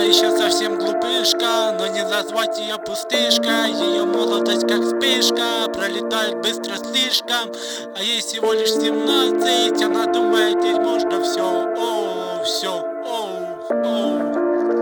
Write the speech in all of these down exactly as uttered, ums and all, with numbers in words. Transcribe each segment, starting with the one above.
Она еще совсем глупышка, но не назвать ее пустышка. Ее молодость как вспышка, пролетает быстро слишком. А ей всего лишь семнадцать, она думает, теперь можно все, о, все, о, о.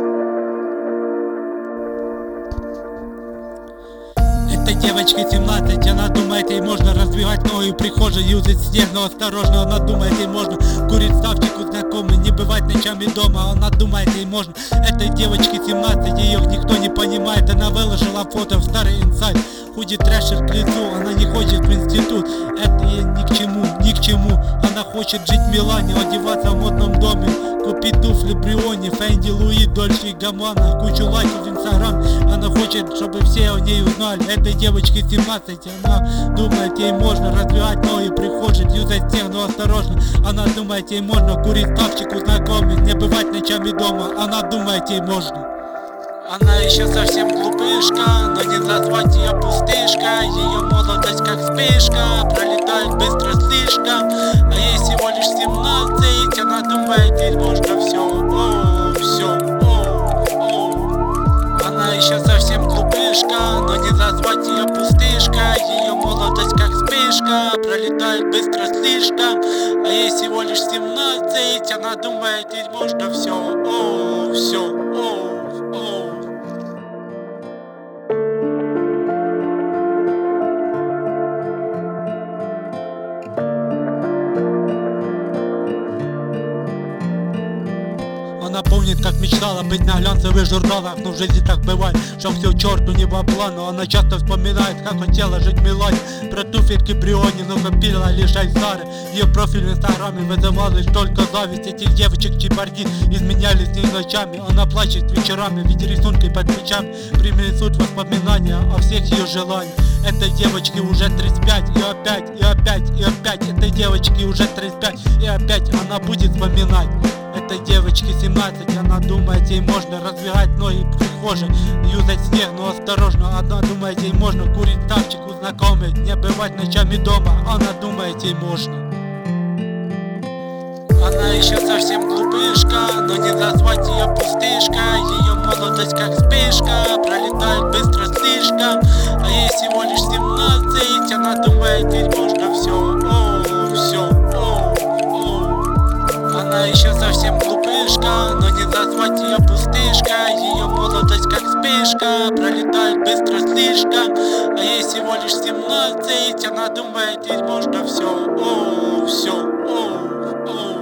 Этой девочке семнадцать, она думает, ей можно развивать ноги в прихожей, юзать снег, но осторожно, она думает, ей можно курить ставчик у знакомых, не бывать ночами дома, она думает, ей можно. Этой девочке семнадцать, ее никто не понимает, она выложила фото в старый инсайт, ходит трэшер к лицу, она не хочет в институт, это ей ни к чему, ни к чему. Она хочет жить в Милане, одеваться в модном доме, купить туфли Бриони, Фенди, Луи, Дольче и Габбана, кучу лайков в инстаграм. Она хочет, чтобы все о ней узнали. Этой девочке семнадцать, она думает, ей можно развивать ноги, прихожей, юзать всех, но осторожно. Она думает, ей можно курить ставчик у знакомых, не бывать ночами дома, она думает, ей можно. Она еще совсем глупышка, но не назвать ее пустышка. Ее молодость как вспышка, пролетает быстро слишком. А ей всего лишь семнадцать, она думает, теперь можно все, о, все, о, о. Она еще совсем глупышка, но не назвать ее пустышка. Ее молодость как вспышка, пролетает быстро слишком. А ей всего лишь семнадцать, она думает, теперь можно все, о, все, о, о. Она помнит, как мечтала быть на глянцевых журналах, но в жизни так бывает, что все черту не по плану. Она часто вспоминает, как хотела жить в Милане, про туфельки Бриони, но копила лишь Айзары. Ее профиль в инстаграме вызывал лишь только зависть. Этих девочек чебарди изменяли с ней ночами. Она плачет вечерами, видя рисунки под печами, принесут воспоминания о всех ее желаниях. Этой девочке уже тридцать пять, и опять, и опять, и опять. Этой девочке уже тридцать пять, и опять она будет вспоминать. Этой девочке семнадцать, она думает, ей можно развивать ноги в прихожей, юзать снег, но осторожно. Она думает, ей можно курить ставчик у знакомых, не бывать ночами дома, она думает, ей можно. Она еще совсем глупышка, но не назвать ее пустышка. Ее молодость как вспышка, пролетает быстро слишком. А ей всего лишь семнадцать, она думает, теперь можно все, о, все, о, о. Она еще совсем глупышка, но не назвать ее пустышка. Ее молодость как вспышка, пролетает быстро слишком. А ей всего лишь семнадцать, она думает, теперь можно все, о, все, о, о.